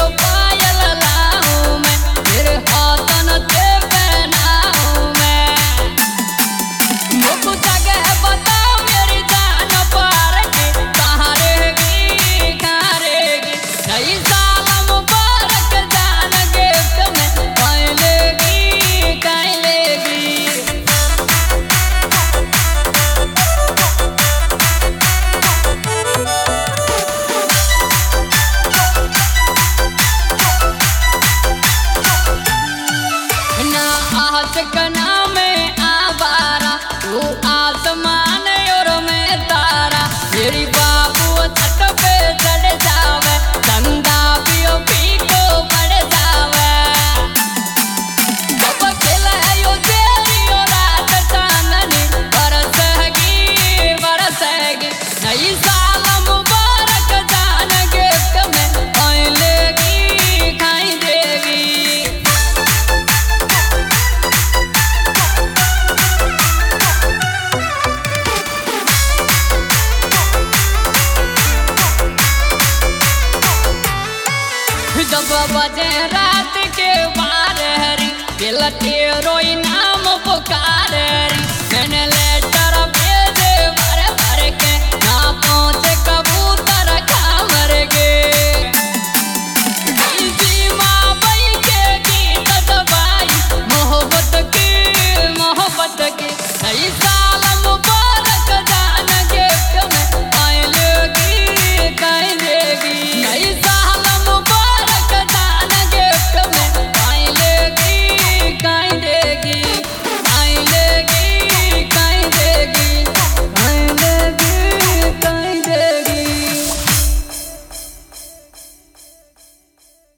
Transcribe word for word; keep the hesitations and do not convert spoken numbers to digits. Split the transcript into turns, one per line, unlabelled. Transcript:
पायल लाऊं मैं, तेरे हाथन से पहनाऊं मैं। मुझको जगह बताओ मेरी जान पार की, कहाँ रहेगी कहाँ रहेगी। नई साल मुबारक जान गिफ्ट में कहीं लेगी कहीं लेगी। ना आशिकना में आवारा, तू आसमान और मैं तारा। मेरी बाबू छत पे चढ़ जावे, चंदा पियो पी को बढ़ जावे। जब खिलायो तेरी रात चांदनी, बरसेगी बरसेगी। नई साल मुबारक जान गिफ्ट में कहीं लेगी कहीं देगी। जब बजे रात के बारह, दिल तेरो ही नाम पुकारे। मैंने लेटर भेजे भर भर के, ना पहुँच